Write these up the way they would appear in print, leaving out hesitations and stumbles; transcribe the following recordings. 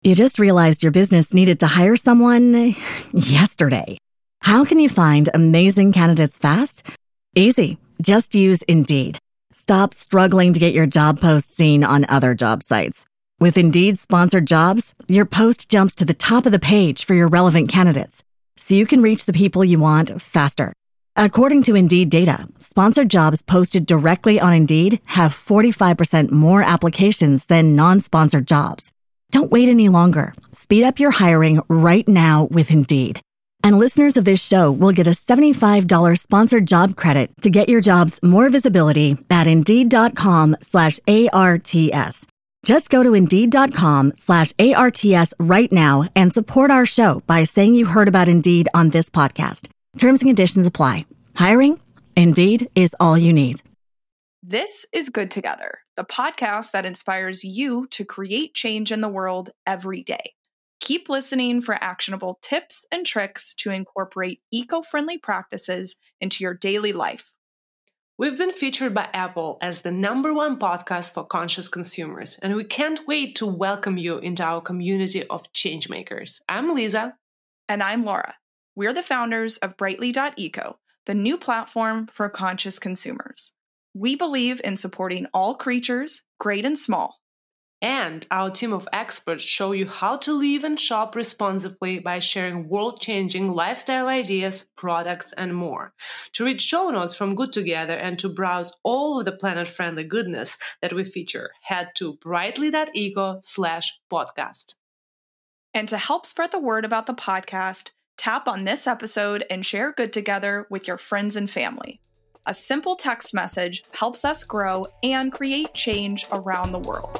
You just realized your business needed to hire someone yesterday. How can you find amazing candidates fast? Easy. Just use Indeed. Stop struggling to get your job post seen on other job sites. With Indeed sponsored jobs, your post jumps to the top of the page for your relevant candidates, so you can reach the people you want faster. According to Indeed data, sponsored jobs posted directly on Indeed have 45% more applications than non-sponsored jobs. Don't wait any longer. Speed up your hiring right now with Indeed. And listeners of this show will get a $75 sponsored job credit to get your jobs more visibility at Indeed.com/ARTS. Just go to Indeed.com/ARTS right now and support our show by saying you heard about Indeed on this podcast. Terms and conditions apply. Hiring? Indeed is all you need. This is Good Together, the podcast that inspires you to create change in the world every day. Keep listening for actionable tips and tricks to incorporate eco-friendly practices into your daily life. We've been featured by Apple as the #1 podcast for conscious consumers, and we can't wait to welcome you into our community of changemakers. I'm Lisa. And I'm Laura. We're the founders of Brightly.eco, the new platform for conscious consumers. We believe in supporting all creatures, great and small. And our team of experts show you how to live and shop responsibly by sharing world-changing lifestyle ideas, products, and more. To read show notes from Good Together and to browse all of the planet-friendly goodness that we feature, head to brightly.eco/podcast. And to help spread the word about the podcast, tap on this episode and share Good Together with your friends and family. A simple text message helps us grow and create change around the world.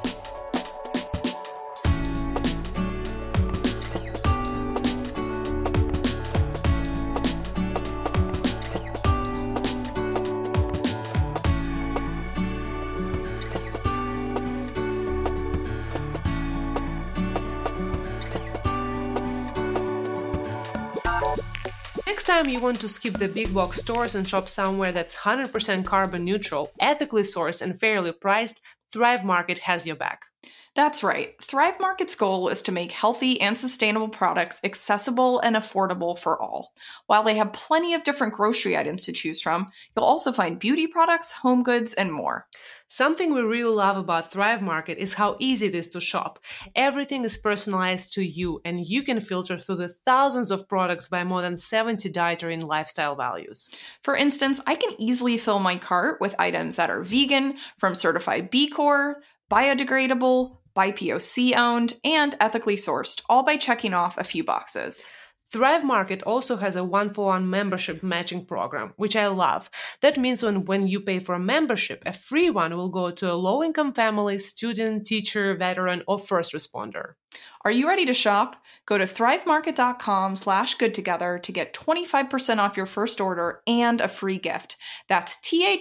Next time you want to skip the big box stores and shop somewhere that's 100% carbon neutral, ethically sourced, and fairly priced, Thrive Market has your back. That's right. Thrive Market's goal is to make healthy and sustainable products accessible and affordable for all. While they have plenty of different grocery items to choose from, you'll also find beauty products, home goods, and more. Something we really love about Thrive Market is how easy it is to shop. Everything is personalized to you, and you can filter through the thousands of products by more than 70 dietary and lifestyle values. For instance, I can easily fill my cart with items that are vegan, from certified B Corp, biodegradable, BIPOC owned, and ethically sourced, all by checking off a few boxes. Thrive Market also has a 1-for-1 membership matching program, which I love. That means when you pay for a membership, a free one will go to a low-income family, student, teacher, veteran, or first responder. Are you ready to shop? Go to thrivemarket.com/goodtogether to get 25% off your first order and a free gift. That's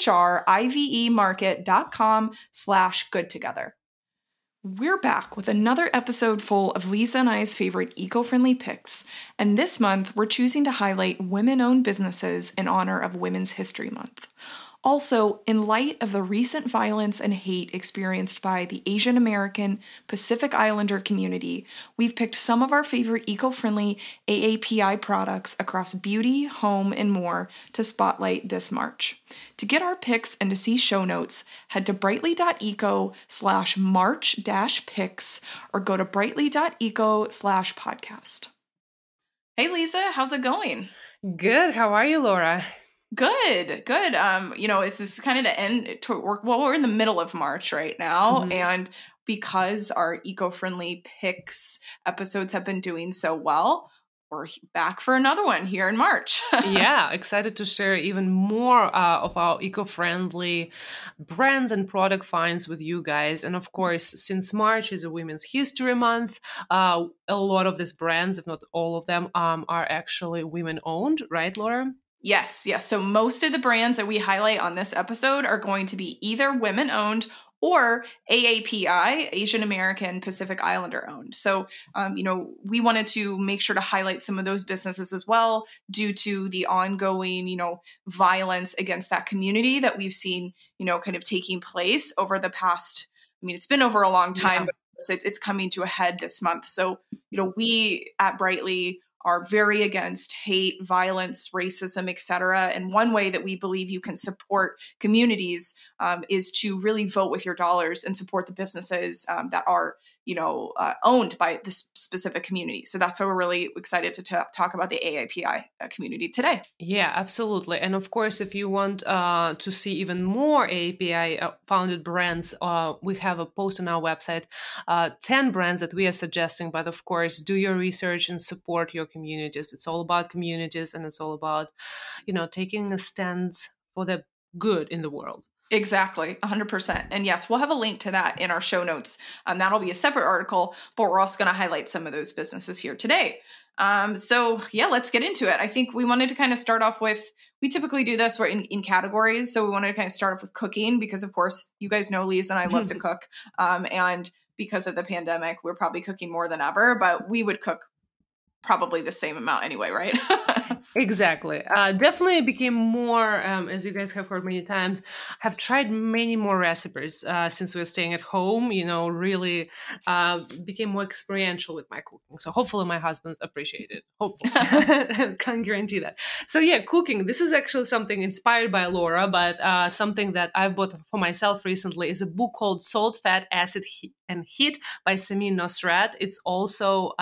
thrivemarket.com/goodtogether. We're back with another episode full of Lisa and I's favorite eco-friendly picks, and this month we're choosing to highlight women-owned businesses in honor of Women's History Month. Also, in light of the recent violence and hate experienced by the Asian American Pacific Islander community, we've picked some of our favorite eco-friendly AAPI products across beauty, home, and more to spotlight this March. To get our picks and to see show notes, head to brightly.eco/march-picks or go to brightly.eco/podcast. Hey Lisa, how's it going? Good. How are you, Laura? Good. This is kind of the end to work. Well, we're in the middle of March right now. And because our eco-friendly picks episodes have been doing so well, we're back for another one here in March. Yeah, excited to share even more of our eco-friendly brands and product finds with you guys. And of course, since March is a Women's History Month, a lot of these brands, if not all of them, are actually women-owned, right, Laura? Yes. So most of the brands that we highlight on this episode are going to be either women-owned or AAPI, Asian American Pacific Islander owned. So, we wanted to make sure to highlight some of those businesses as well due to the ongoing, violence against that community that we've seen, kind of taking place over the past, it's been over a long time, but So it's coming to a head this month. So, we at Brightly are very against hate, violence, racism, etc. And one way that we believe you can support communities is to really vote with your dollars and support the businesses that are owned by this specific community. So that's why we're really excited to talk about the AAPI community today. Yeah, absolutely. And of course, if you want to see even more AAPI founded brands, we have a post on our website, 10 brands that we are suggesting. But of course, do your research and support your communities. It's all about communities, and it's all about, taking a stance for the good in the world. Exactly, 100%. And yes, we'll have a link to that in our show notes. That'll be a separate article, but we're also going to highlight some of those businesses here today. So yeah, let's get into it. I think we wanted to kind of start off with, we typically do this, we're in categories. So we wanted to kind of start off with cooking because, of course, you guys know Lisa and I love to cook. And because of the pandemic, we're probably cooking more than ever, but we would cook probably the same amount anyway, right? Exactly. Definitely became more, as you guys have heard many times, have tried many more recipes since we're staying at home, really became more experiential with my cooking. So hopefully my husband appreciate it. Hopefully. Can't guarantee that. So yeah, cooking. This is actually something inspired by Laura, but something that I've bought for myself recently is a book called Salt, Fat, Acid, and Heat by Samin Nosrat. It's also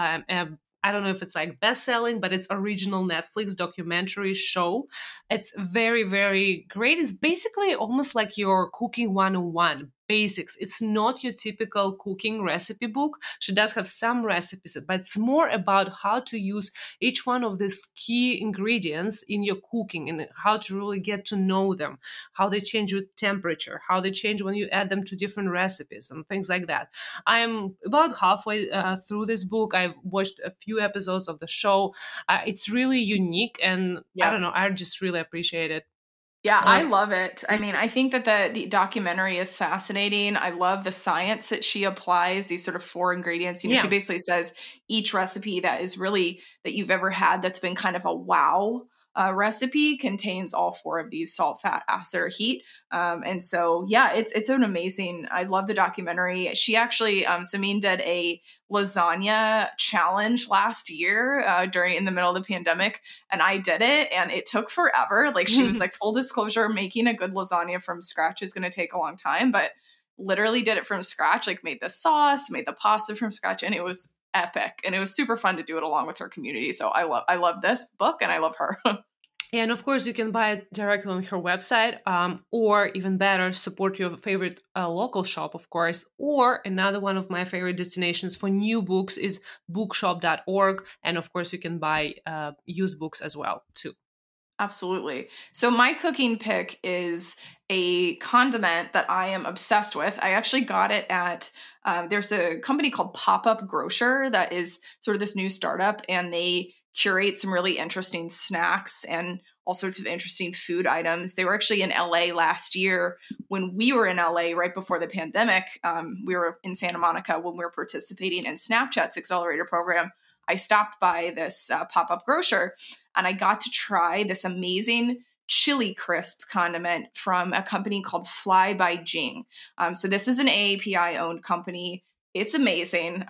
I don't know if it's like best-selling, but it's original Netflix documentary show. It's very, very great. It's basically almost like your cooking 101 basics. It's not your typical cooking recipe book. She does have some recipes, but it's more about how to use each one of these key ingredients in your cooking and how to really get to know them, how they change with temperature, how they change when you add them to different recipes and things like that. I'm about halfway through this book. I've watched a few episodes of the show. It's really unique, and I don't know, I just really appreciate it. Yeah, I love it. I mean, I think that the documentary is fascinating. I love the science that she applies, these sort of 4 ingredients. She basically says each recipe that is really that you've ever had that's been kind of a wow recipe contains all 4 of these: salt, fat, acid, or heat. And so, yeah, it's an amazing, I love the documentary. She actually, Samin did a lasagna challenge last year in the middle of the pandemic, and I did it, and it took forever. Like, she was like, full disclosure, making a good lasagna from scratch is going to take a long time, but literally did it from scratch, like made the sauce, made the pasta from scratch, and it was epic, and it was super fun to do it along with her community. So I love this book, and I love her. And of course, you can buy it directly on her website, or even better, support your favorite local shop, of course. Or another one of my favorite destinations for new books is bookshop.org. And of course, you can buy used books as well, too. Absolutely. So my cooking pick is a condiment that I am obsessed with. I actually got it at, there's a company called Pop-Up Grocer that is sort of this new startup, and they curate some really interesting snacks and all sorts of interesting food items. They were actually in LA last year when we were in LA right before the pandemic. We were in Santa Monica when we were participating in Snapchat's accelerator program. I stopped by this Pop-Up Grocer, and I got to try this amazing chili crisp condiment from a company called Fly by Jing. So this is an AAPI owned company. It's amazing.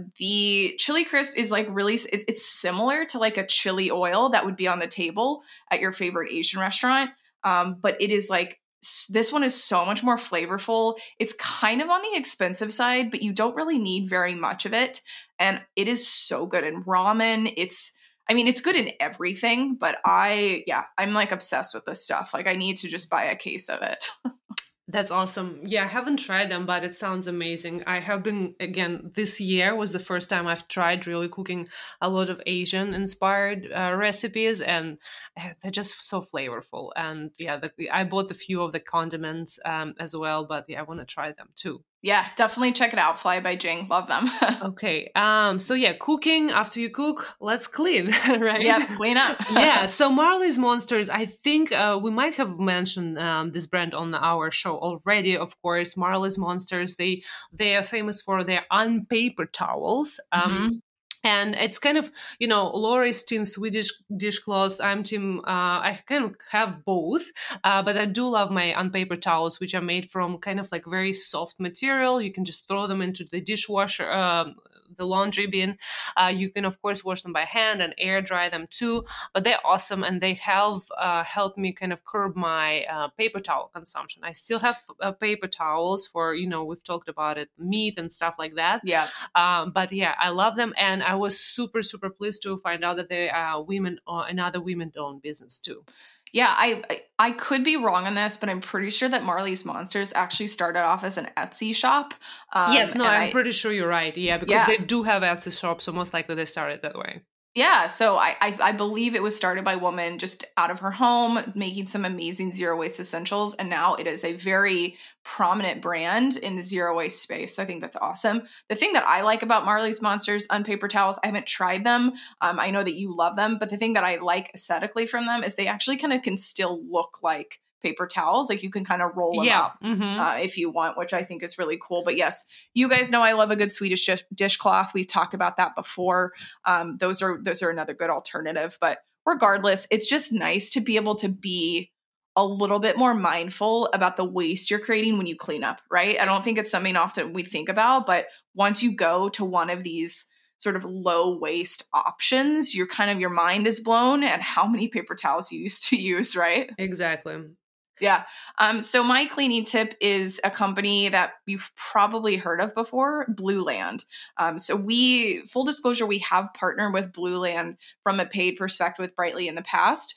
The chili crisp is like really, it's similar to like a chili oil that would be on the table at your favorite Asian restaurant. But it is like, this one is so much more flavorful. It's kind of on the expensive side, but you don't really need very much of it. And it is so good in ramen. It's good in everything, but I'm like obsessed with this stuff. Like, I need to just buy a case of it. That's awesome. Yeah, I haven't tried them, but it sounds amazing. I have been, again, this year was the first time I've tried really cooking a lot of Asian-inspired recipes, and they're just so flavorful. And yeah, I bought a few of the condiments as well, but yeah, I want to try them too. Yeah, definitely check it out. Fly by Jing. Love them. Okay. So yeah, cooking. After you cook, let's clean, right? Yeah, clean up. Yeah. So Marley's Monsters, I think we might have mentioned this brand on our show already. Of course, Marley's Monsters. They are famous for their unpaper towels. And it's kind of, Laura is team Swedish dishcloths. I'm team, I kind of have both, but I do love my unpaper towels, which are made from kind of like very soft material. You can just throw them into the dishwasher, the laundry bin. You can, of course, wash them by hand and air dry them too, but they're awesome, and they have helped me kind of curb my paper towel consumption. I still have paper towels for, we've talked about it, meat and stuff like that. Yeah. But yeah, I love them, and I was super, super pleased to find out that they are another women-owned business too. Yeah, I could be wrong on this, but I'm pretty sure that Marley's Monsters actually started off as an Etsy shop. Yes, no, I'm pretty sure you're right. Yeah, because they do have Etsy shops, so most likely they started that way. Yeah, so I believe it was started by a woman just out of her home, making some amazing zero waste essentials, and now it is a very prominent brand in the zero waste space. So I think that's awesome. The thing that I like about Marley's Monsters unpaper towels, I haven't tried them. I know that you love them, but the thing that I like aesthetically from them is they actually kind of can still look like paper towels. Like you can kind of roll them up if you want, which I think is really cool. But yes, you guys know I love a good Swedish dishcloth. We've talked about that before. Those are another good alternative. But regardless, it's just nice to be able to be a little bit more mindful about the waste you're creating when you clean up, right? I don't think it's something often we think about, but once you go to one of these sort of low waste options, your mind is blown at how many paper towels you used to use, right? Exactly. Yeah. So my cleaning tip is a company that you've probably heard of before, Blueland. So full disclosure, we have partnered with Blueland from a paid perspective with Brightly in the past.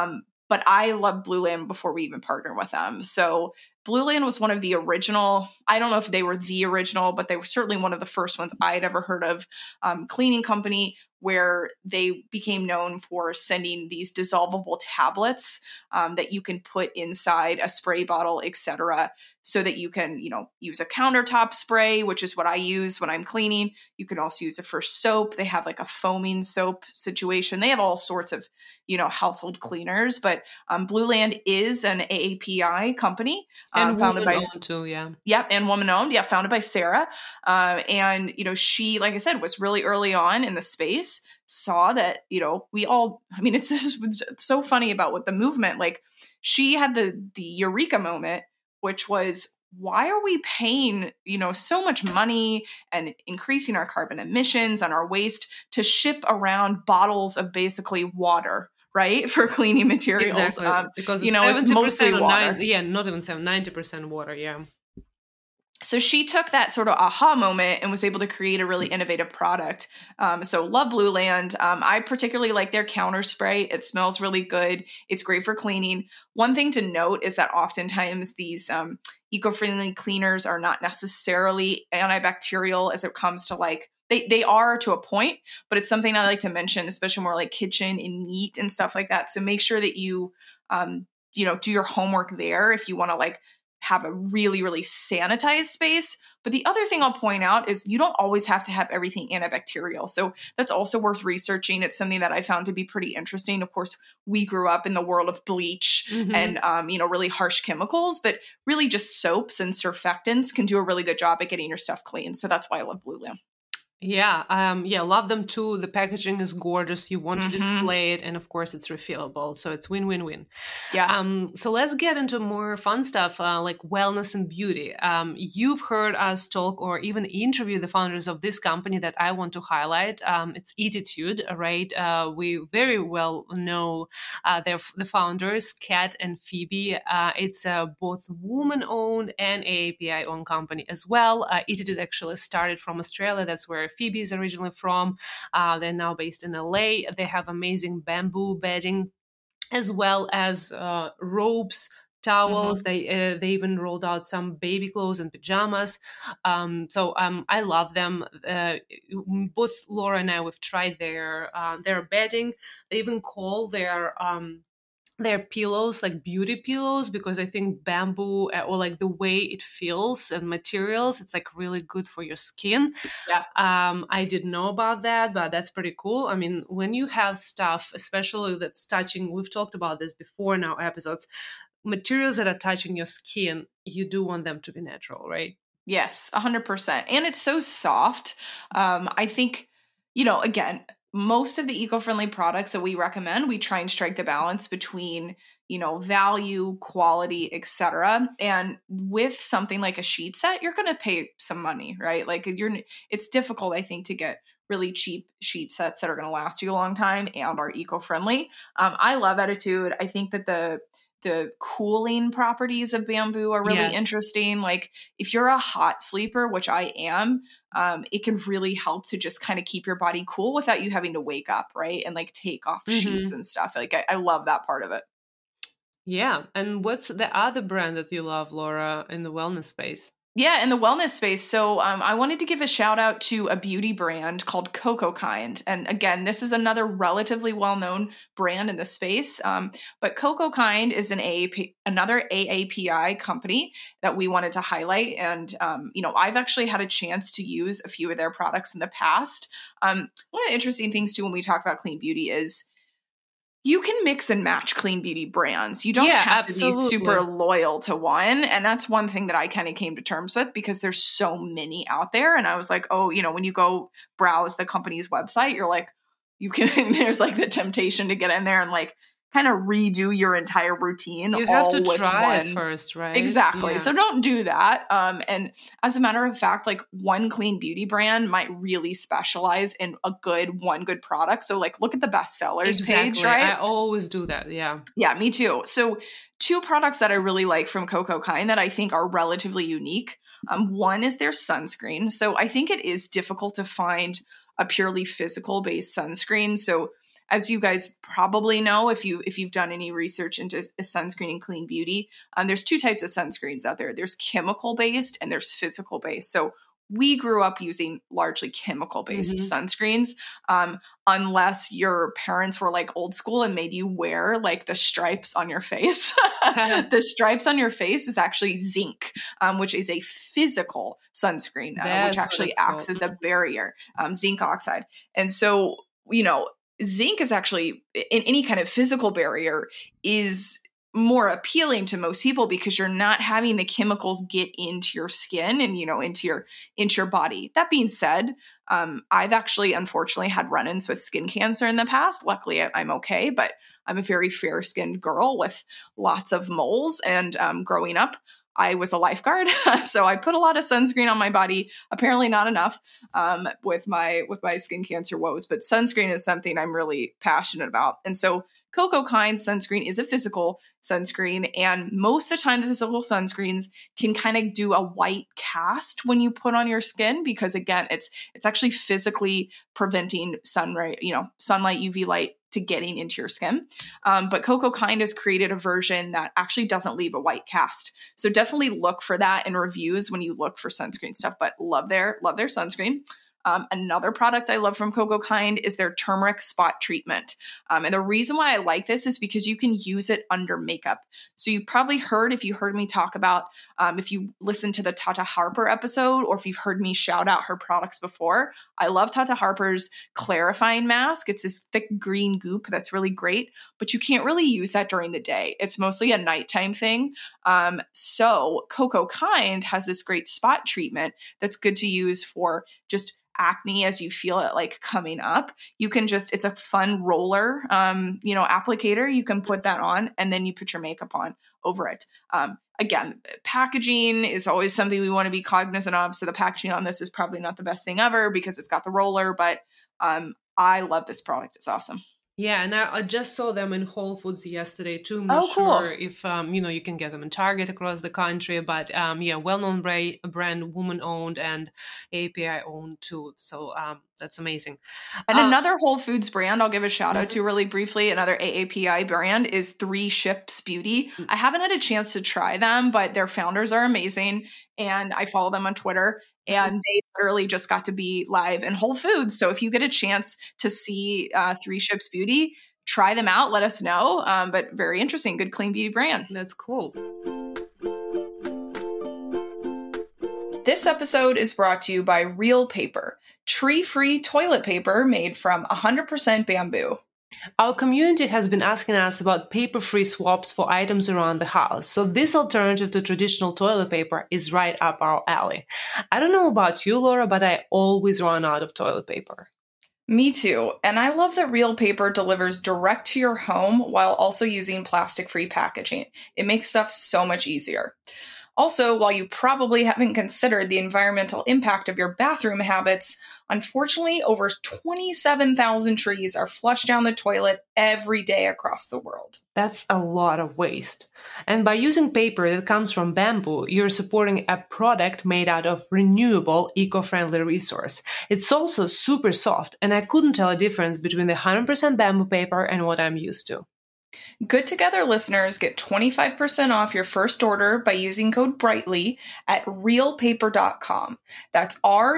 But I loved Blueland before we even partnered with them. So Blueland was one of the original, I don't know if they were the original, but they were certainly one of the first ones I'd ever heard of, cleaning company, where they became known for sending these dissolvable tablets that you can put inside a spray bottle, etc., so that you can, use a countertop spray, which is what I use when I'm cleaning. You can also use it for soap. They have like a foaming soap situation. They have all sorts of, household cleaners, but Blueland is an AAPI company. And founded by owned too, yeah. Yep, and woman-owned, yeah, founded by Sarah. And, she, like I said, was really early on in the space, saw that, we all, it's just so funny about what the movement, like she had the eureka moment, which was, why are we paying, so much money and increasing our carbon emissions and our waste to ship around bottles of basically water, right? For cleaning materials. Exactly. Because it's mostly water. Not even 90% water. Yeah. So she took that sort of aha moment and was able to create a really innovative product. So love Blueland. I particularly like their counter spray. It smells really good. It's great for cleaning. One thing to note is that oftentimes these eco-friendly cleaners are not necessarily antibacterial as it comes to they are to a point, but it's something I like to mention, especially more like kitchen and meat and stuff like that. So make sure that you, do your homework there if you want to have a really, really sanitized space. But the other thing I'll point out is you don't always have to have everything antibacterial. So that's also worth researching. It's something that I found to be pretty interesting. Of course, we grew up in the world of bleach and, really harsh chemicals, but really just soaps and surfactants can do a really good job at getting your stuff clean. So that's why I love Blueland. Yeah, love them too. The packaging is gorgeous. You want to display it, and of course, it's refillable, so it's win-win-win. Yeah. So let's get into more fun stuff like wellness and beauty. You've heard us talk or even interview the founders of this company that I want to highlight. It's Eatitude, right? We very well know the founders, Kat and Phoebe. It's both woman-owned and AAPI-owned company as well. Eatitude actually started from Australia. That's where Phoebe is originally from. They're now based in LA. They have amazing bamboo bedding as well as robes, towels. They even rolled out some baby clothes and pajamas. So I love them. Both Laura and I, we've tried their bedding. They even call their pillows like beauty pillows, because I think bamboo or like the way it feels and materials, it's like really good for your skin. Yeah. I didn't know about that, but that's pretty cool. I mean, when you have stuff, especially that's touching, we've talked about this before in our episodes, materials that are touching your skin, you do want them to be natural, right? Yes, 100%. And it's so soft. I think again, most of the eco-friendly products that we recommend, we try and strike the balance between, value, quality, etc. And with something like a sheet set, you're going to pay some money, right? Like it's difficult, I think, to get really cheap sheet sets that are going to last you a long time and are eco-friendly. I love Attitude. I think that the cooling properties of bamboo are really interesting. Like if you're a hot sleeper, which I am, it can really help to just kind of keep your body cool without you having to wake up, right? And like take off sheets and stuff. Like I love that part of it. Yeah. And what's the other brand that you love, Laura, in the wellness space? Yeah, in the wellness space. So I wanted to give a shout out to a beauty brand called Cocokind. And again, this is another relatively well-known brand in the space. But Cocokind is another AAPI company that we wanted to highlight. And, I've actually had a chance to use a few of their products in the past. One of the interesting things too when we talk about clean beauty is you can mix and match clean beauty brands. You don't have to be super loyal to one. And that's one thing that I kind of came to terms with because there's so many out there. And I was like, when you go browse the company's website, you're like, there's like the temptation to get in there and like kind of redo your entire routine. You have to try it first, right? Exactly. Yeah. So don't do that. And as a matter of fact, like one clean beauty brand might really specialize in one good product. So like look at the bestsellers page, right? I always do that. Yeah. Yeah, me too. So 2 products that I really like from Cocokind that I think are relatively unique. One is their sunscreen. So I think it is difficult to find a purely physical based sunscreen. So as you guys probably know, if you've done any research into sunscreen and clean beauty, there's 2 types of sunscreens out there. There's chemical based and there's physical based. So we grew up using largely chemical based sunscreens, unless your parents were like old school and made you wear like the stripes on your face. The stripes on your face is actually zinc, which is a physical sunscreen, which actually acts as a barrier, zinc oxide. And so, zinc is actually, in any kind of physical barrier, is more appealing to most people because you're not having the chemicals get into your skin and, into your body. That being said, I've actually unfortunately had run-ins with skin cancer in the past. Luckily, I'm okay, but I'm a very fair-skinned girl with lots of moles. And growing up, I was a lifeguard, so I put a lot of sunscreen on my body. Apparently not enough with my skin cancer woes, but sunscreen is something I'm really passionate about. And so Cocokind sunscreen is a physical sunscreen, and most of the time the physical sunscreens can kind of do a white cast when you put on your skin because again, it's actually physically preventing sunlight UV light to getting into your skin. But Cocokind has created a version that actually doesn't leave a white cast. So definitely look for that in reviews when you look for sunscreen stuff, but love their sunscreen. Another product I love from Cocokind is their turmeric spot treatment. And the reason why I like this is because you can use it under makeup. So you probably heard, if you heard me talk about, if you listened to the Tata Harper episode, or if you've heard me shout out her products before, I love Tata Harper's clarifying mask. It's this thick green goop that's really great, but you can't really use that during the day. It's mostly a nighttime thing. So Cocokind has this great spot treatment that's good to use for just acne as you feel it like coming up. You can it's a fun roller, applicator. You can put that on and then you put your makeup on over it. Again, packaging is always something we want to be cognizant of. So the packaging on this is probably not the best thing ever because it's got the roller, but I love this product. It's awesome. Yeah, and I just saw them in Whole Foods yesterday too. I'm not sure if you can get them in Target across the country, but well-known brand, woman-owned and API-owned too. So that's amazing. And another Whole Foods brand I'll give a shout out to really briefly, another AAPI brand is 3 Ships Beauty. I haven't had a chance to try them, but their founders are amazing, and I follow them on Twitter. And they literally just got to be live in Whole Foods. So if you get a chance to see 3 Ships Beauty, try them out. Let us know. But very interesting. Good clean beauty brand. That's cool. This episode is brought to you by Real Paper, tree-free toilet paper made from 100% bamboo. Our community has been asking us about paper-free swaps for items around the house, so this alternative to traditional toilet paper is right up our alley. I don't know about you, Laura, but I always run out of toilet paper. Me too. And I love that Real Paper delivers direct to your home while also using plastic-free packaging. It makes stuff so much easier. Also, while you probably haven't considered the environmental impact of your bathroom habits, unfortunately, over 27,000 trees are flushed down the toilet every day across the world. That's a lot of waste. And by using paper that comes from bamboo, you're supporting a product made out of renewable, eco-friendly resource. It's also super soft, and I couldn't tell a difference between the 100% bamboo paper and what I'm used to. Good Together listeners get 25% off your first order by using code BRIGHTLY at realpaper.com. That's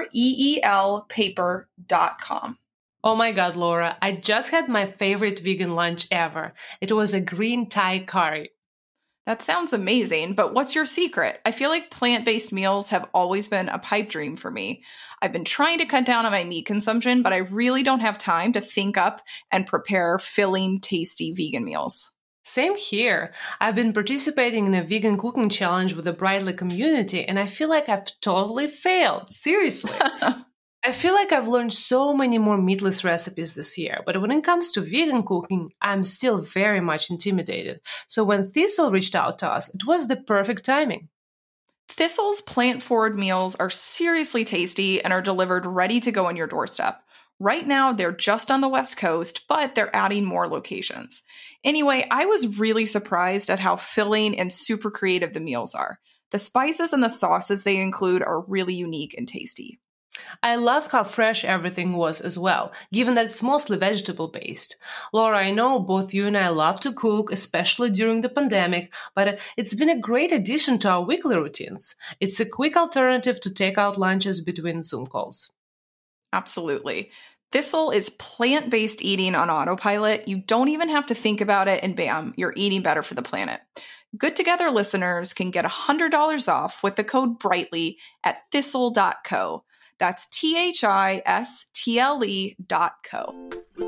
REEL paper.com. Oh my God, Laura, I just had my favorite vegan lunch ever. It was a green Thai curry. That sounds amazing, but what's your secret? I feel like plant-based meals have always been a pipe dream for me. I've been trying to cut down on my meat consumption, but I really don't have time to think up and prepare filling, tasty vegan meals. Same here. I've been participating in a vegan cooking challenge with the Brightly community, and I feel like I've totally failed. Seriously. I feel like I've learned so many more meatless recipes this year, but when it comes to vegan cooking, I'm still very much intimidated. So when Thistle reached out to us, it was the perfect timing. Thistle's plant-forward meals are seriously tasty and are delivered ready to go on your doorstep. Right now, they're just on the West Coast, but they're adding more locations. Anyway, I was really surprised at how filling and super creative the meals are. The spices and the sauces they include are really unique and tasty. I loved how fresh everything was as well, given that it's mostly vegetable-based. Laura, I know both you and I love to cook, especially during the pandemic, but it's been a great addition to our weekly routines. It's a quick alternative to takeout lunches between Zoom calls. Absolutely. Thistle is plant-based eating on autopilot. You don't even have to think about it, and bam, you're eating better for the planet. Good Together listeners can get $100 off with the code BRIGHTLY at thistle.co. That's THISTLE.co.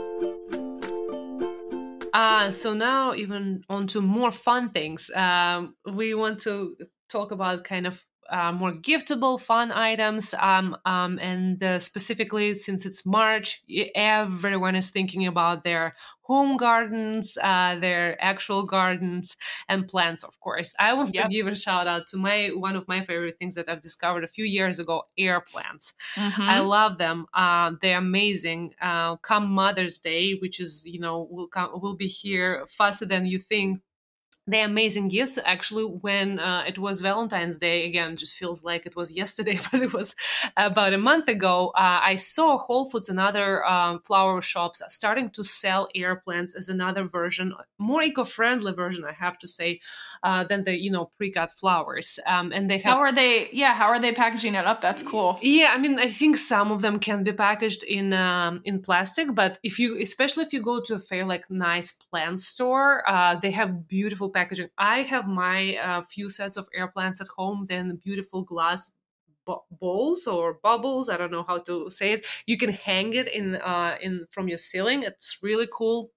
So now even on to more fun things. We want to talk about kind of more giftable, fun items. And specifically, since it's March, everyone is thinking about their home gardens, their actual gardens, and plants, of course. I want to give a shout out to one of my favorite things that I've discovered a few years ago, air plants. I love them. They're amazing. Come Mother's Day, which is, will be here faster than you think. They're amazing gifts. Actually, when it was Valentine's Day, again, just feels like it was yesterday, but it was about a month ago, I saw Whole Foods and other flower shops starting to sell air plants as another version, more eco-friendly version, I have to say, than the, pre-cut flowers. And they have... How are they packaging it up? That's cool. Yeah, I mean, I think some of them can be packaged in plastic, but especially if you go to a fair, like, nice plant store, they have beautiful packaging. I have my few sets of air plants at home, then beautiful glass bowls or bubbles. I don't know how to say it. You can hang it in from your ceiling. It's really cool.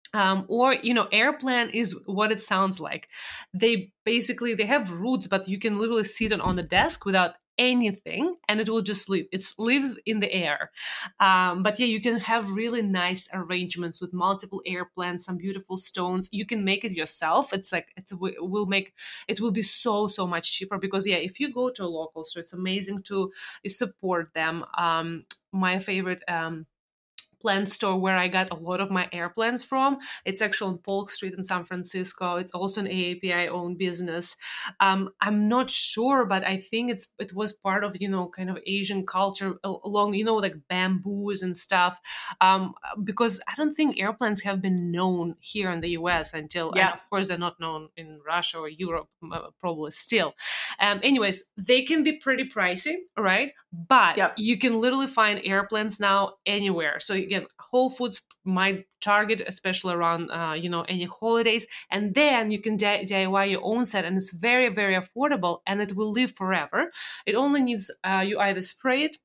Air plant is what it sounds like. They have roots, but you can literally sit it on the desk without anything and it will just live. It lives in the air. But yeah, you can have really nice arrangements with multiple air plants, some beautiful stones. You can make it yourself. It will be so much cheaper because if you go to a local store, it's amazing to support them. My favorite plant store where I got a lot of my air plants from. It's actually on Polk Street in San Francisco. It's also an AAPI-owned business. I'm not sure, but I think it was part of, kind of Asian culture along, like bamboos and stuff. Because I don't think air plants have been known here in the US until, and of course, they're not known in Russia or Europe, probably still. Anyways, they can be pretty pricey, right? But you can literally find air plants now anywhere. So again, Whole Foods might target, especially around, any holidays. And then you can DIY your own set. And it's very, very affordable and it will live forever. It only needs, you either spray it.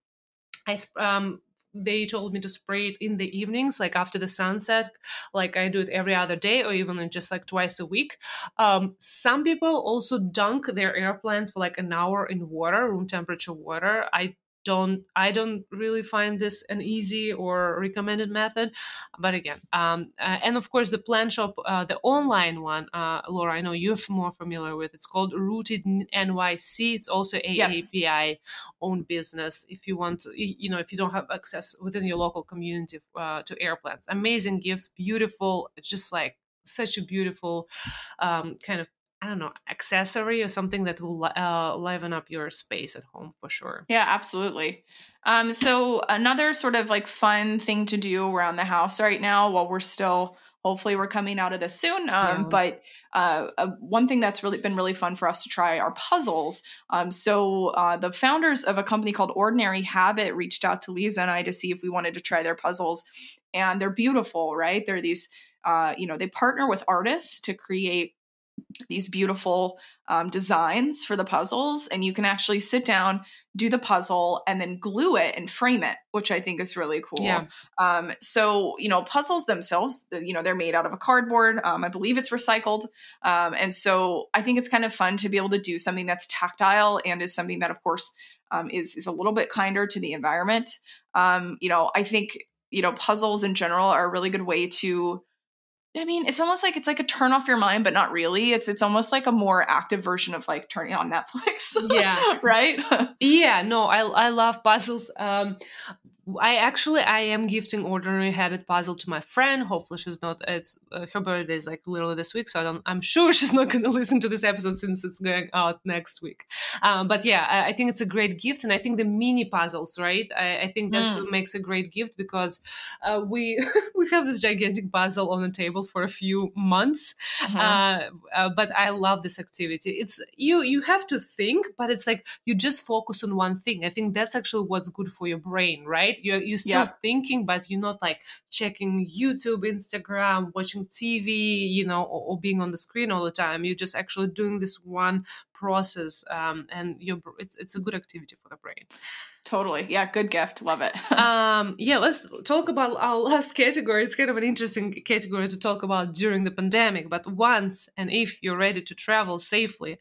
They told me to spray it in the evenings, like after the sunset, like I do it every other day or even just like twice a week. Some people also dunk their air plants for like an hour in water, room temperature water. I I don't really find this an easy or recommended method. But again, and of course the Plant Shop, the online one, Laura, I know you're more familiar with. It's called Rooted NYC. It's also Yep. AAPI owned business. If you want to, if you don't have access within your local community to air plants, amazing gifts, beautiful. It's just like such a beautiful kind of, I don't know, accessory or something that will liven up your space at home for sure. Yeah, absolutely. So another sort of like fun thing to do around the house right now, while hopefully we're coming out of this soon. But one thing that's really been really fun for us to try are puzzles. So the founders of a company called Ordinary Habit reached out to Lisa and I to see if we wanted to try their puzzles, and they're beautiful, right? They're these, they partner with artists to create these beautiful designs for the puzzles, and you can actually sit down, do the puzzle, and then glue it and frame it, which I think is really cool. Yeah. So puzzles themselves, they're made out of a cardboard. I believe it's recycled, and so I think it's kind of fun to be able to do something that's tactile and is something that, of course, is a little bit kinder to the environment. I think puzzles in general are a really good way to, I mean, it's almost like it's like a turn off your mind, but not really. It's almost like a more active version of like turning on Netflix. Yeah. Right? Yeah, no, I love puzzles. I am gifting Ordinary Habit puzzle to my friend. Hopefully she's not, it's her birthday is like literally this week, so I'm sure she's not going to listen to this episode since it's going out next week. But yeah, I think it's a great gift, and I think the mini puzzles, right? I think that makes a great gift, because we we have this gigantic puzzle on the table for a few months. But I love this activity. It's you have to think, but it's like you just focus on one thing. I think that's actually what's good for your brain, right? You're still thinking, but you're not like checking YouTube, Instagram, watching TV, or being on the screen all the time. You're just actually doing this one process, and it's a good activity for the brain. Totally. Yeah, good gift. Love it. Yeah, let's talk about our last category. It's kind of an interesting category to talk about during the pandemic, but once and if you're ready to travel safely,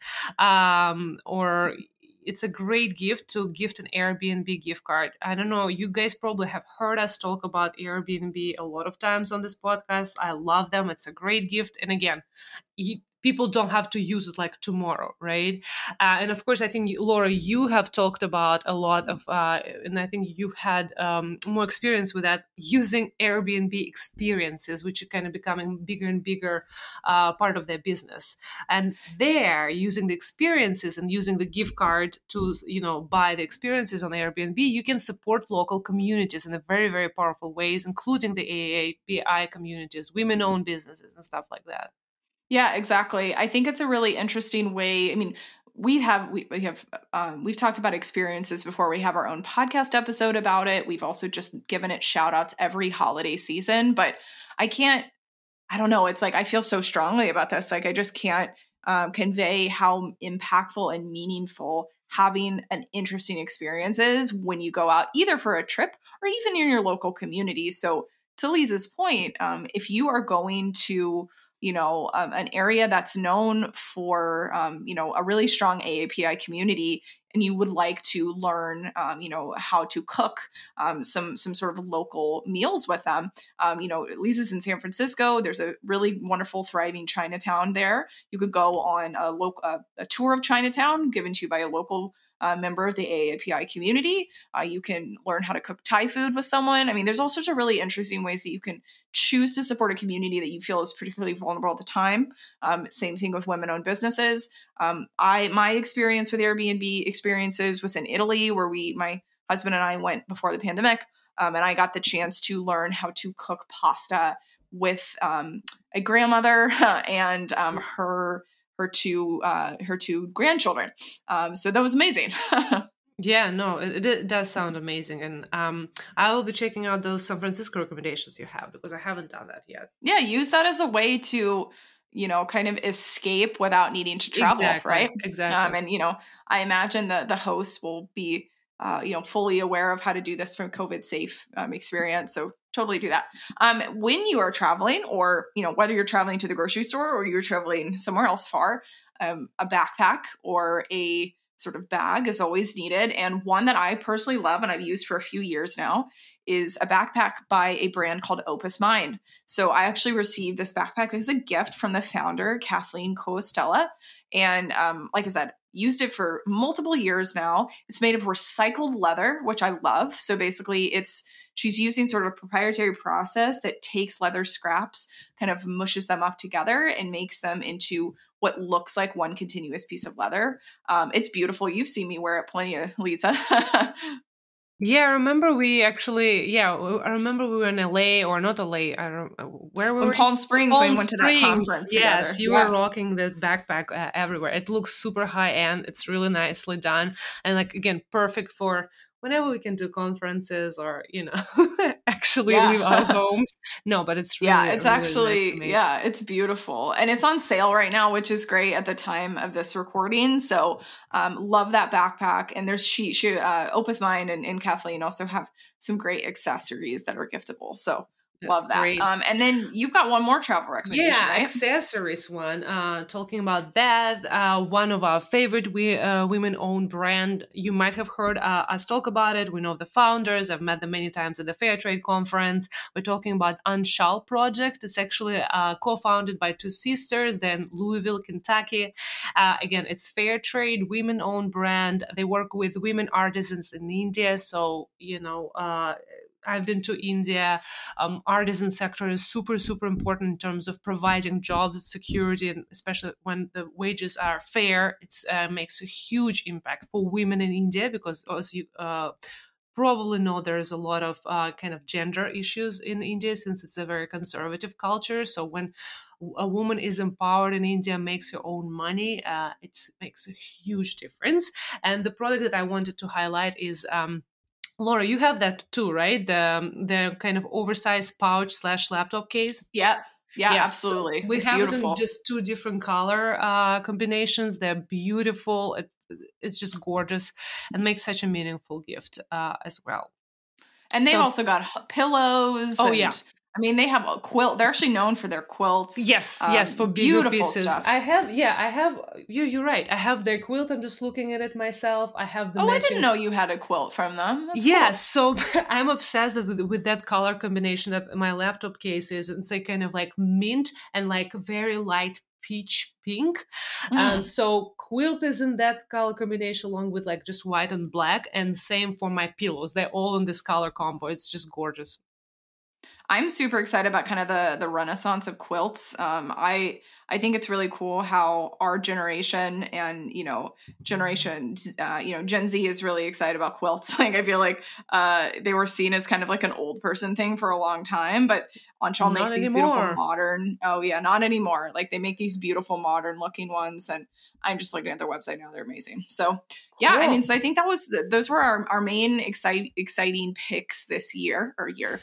or it's a great gift to gift an Airbnb gift card. I don't know, you guys probably have heard us talk about Airbnb a lot of times on this podcast. I love them. It's a great gift. And again, people don't have to use it like tomorrow, right? And of course, I think, Laura, you have talked about a lot of, and I think you've had more experience with that, using Airbnb experiences, which are kind of becoming bigger and bigger part of their business. And they're using the experiences and using the gift card to, buy the experiences on Airbnb. You can support local communities in a very, very powerful ways, including the AAPI communities, women-owned businesses, and stuff like that. Yeah, exactly. I think it's a really interesting way. I mean, we've talked about experiences before. We have our own podcast episode about it. We've also just given it shout outs every holiday season, but I don't know. It's like, I feel so strongly about this. Like, I just can't convey how impactful and meaningful having an interesting experience is when you go out, either for a trip or even in your local community. So to Lisa's point, if you are going to an area that's known for, a really strong AAPI community, and you would like to learn, how to cook some sort of local meals with them. Lisa's in San Francisco. There's a really wonderful, thriving Chinatown there. You could go on a tour of Chinatown given to you by a local member of the AAPI community. You can learn how to cook Thai food with someone. I mean, there's all sorts of really interesting ways that you can choose to support a community that you feel is particularly vulnerable at the time. Same thing with women-owned businesses. My experience with Airbnb experiences was in Italy, where my husband and I went before the pandemic, and I got the chance to learn how to cook pasta with a grandmother and her two grandchildren. So that was amazing. Yeah, no, it does sound amazing. And I will be checking out those San Francisco recommendations you have, because I haven't done that yet. Yeah, use that as a way to, kind of escape without needing to travel, right? Exactly. And, I imagine that the host will be, fully aware of how to do this from COVID safe experience. So totally do that. When you are traveling, or, whether you're traveling to the grocery store or you're traveling somewhere else far, a backpack or a sort of bag is always needed. And one that I personally love and I've used for a few years now is a backpack by a brand called Opus Mind. So I actually received this backpack as a gift from the founder, Kathleen Coestella. And like I said, used it for multiple years now. It's made of recycled leather, which I love. So basically she's using sort of a proprietary process that takes leather scraps, kind of mushes them up together and makes them into what looks like one continuous piece of leather. It's beautiful. You've seen me wear it plenty, Lisa. Yeah, I remember we were in LA or not LA. I don't know where we were. In Palm Springs, we went to that conference together. Yes, you were rocking the backpack everywhere. It looks super high end. It's really nicely done. And like, again, perfect for whenever we can do conferences or, actually leave our homes. No, but it's really, it's really actually, nice it's beautiful. And it's on sale right now, which is great at the time of this recording. So love that backpack. And there's Opus Mind and Kathleen also have some great accessories that are giftable. So love that. Great. And then you've got one more travel recommendation, right? Accessories one. Talking about that, one of our favorite women-owned brand. You might have heard us talk about it. We know the founders. I've met them many times at the Fair Trade Conference. We're talking about Unshall Project. It's actually co-founded by two sisters. They're in Louisville, Kentucky. Again, it's Fair Trade, women-owned brand. They work with women artisans in India. So, I've been to India. Artisan sector is super, super important in terms of providing jobs, security, and especially when the wages are fair, it makes a huge impact for women in India because, as you probably know, there's a lot of kind of gender issues in India since it's a very conservative culture. So when a woman is empowered in India, makes her own money, it makes a huge difference. And the product that I wanted to highlight is Laura, you have that too, right? The kind of oversized pouch / laptop case. Yeah, Yes. absolutely. So we it's have beautiful. it in just two different color combinations. They're beautiful. It's just gorgeous and makes such a meaningful gift as well. And they've also got pillows. I mean, they have a quilt. They're actually known for their quilts. Yes, for bigger pieces. Stuff. I have. You're right. I have their quilt. I'm just looking at it myself. I have the matching. I didn't know you had a quilt from them. That's cool. So I'm obsessed with that color combination that my laptop case is. It's like kind of like mint and like very light peach pink. So quilt is in that color combination along with like just white and black. And same for my pillows. They're all in this color combo. It's just gorgeous. I'm super excited about kind of the renaissance of quilts. I think it's really cool how our generation and, Gen Z is really excited about quilts. Like, I feel like they were seen as kind of like an old person thing for a long time, but Unshall makes these beautiful modern. Oh yeah, not anymore. Like they make these beautiful modern looking ones, and I'm just looking at their website now. They're amazing. So yeah, cool. I mean, so I think those were our main exciting picks this year or year.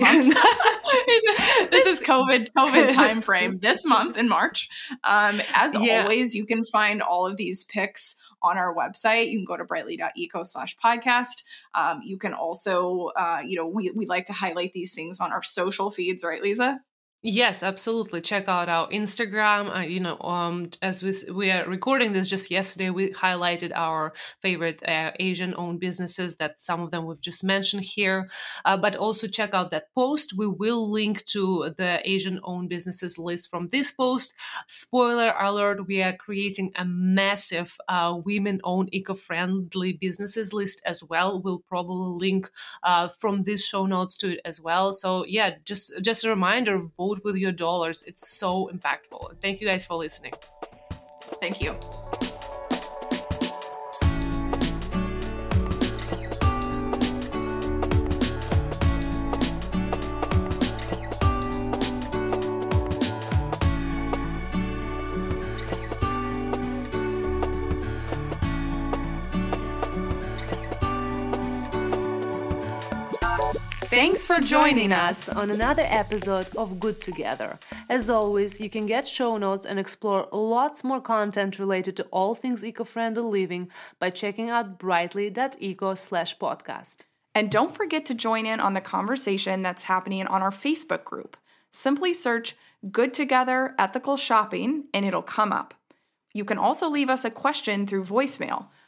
This is COVID time frame this month in March. As always, you can find all of these picks on our website. You can go to brightly.eco/podcast. You can also, we like to highlight these things on our social feeds, right, Lisa? Yes, absolutely. Check out our Instagram. As we are recording this just yesterday, we highlighted our favorite Asian-owned businesses that some of them we've just mentioned here. But also check out that post. We will link to the Asian-owned businesses list from this post. Spoiler alert, we are creating a massive women-owned eco-friendly businesses list as well. We'll probably link from these show notes to it as well. So yeah, just a reminder, vote with your dollars. It's so impactful. Thank you guys for listening. Thank you. Thanks for joining us on another episode of Good Together. As always, you can get show notes and explore lots more content related to all things eco-friendly living by checking out brightly.eco/podcast. And don't forget to join in on the conversation that's happening on our Facebook group. Simply search Good Together Ethical Shopping and it'll come up. You can also leave us a question through voicemail.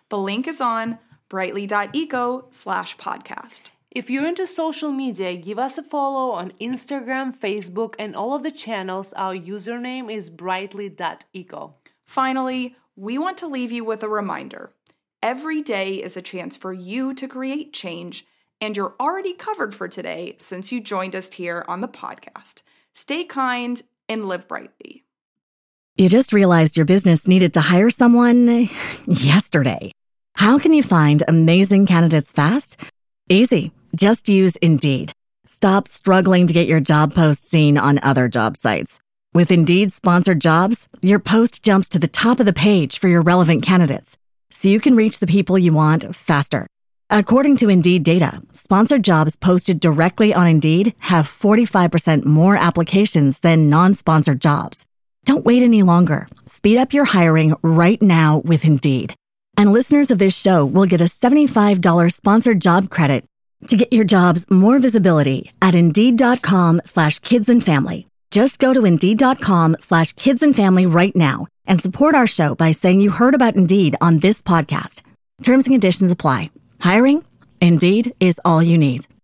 The link is on brightly.eco/podcast. If you're into social media, give us a follow on Instagram, Facebook, and all of the channels. Our username is brightly.eco. Finally, we want to leave you with a reminder. Every day is a chance for you to create change, and you're already covered for today since you joined us here on the podcast. Stay kind and live brightly. You just realized your business needed to hire someone yesterday. How can you find amazing candidates fast? Easy. Just use Indeed. Stop struggling to get your job post seen on other job sites. With Indeed sponsored jobs, your post jumps to the top of the page for your relevant candidates, so you can reach the people you want faster. According to Indeed data, sponsored jobs posted directly on Indeed have 45% more applications than non-sponsored jobs. Don't wait any longer. Speed up your hiring right now with Indeed. And listeners of this show will get a $75 sponsored job credit to get your jobs more visibility at Indeed.com/kidsandfamily. Just go to Indeed.com/kidsandfamily right now and support our show by saying you heard about Indeed on this podcast. Terms and conditions apply. Hiring? Indeed is all you need.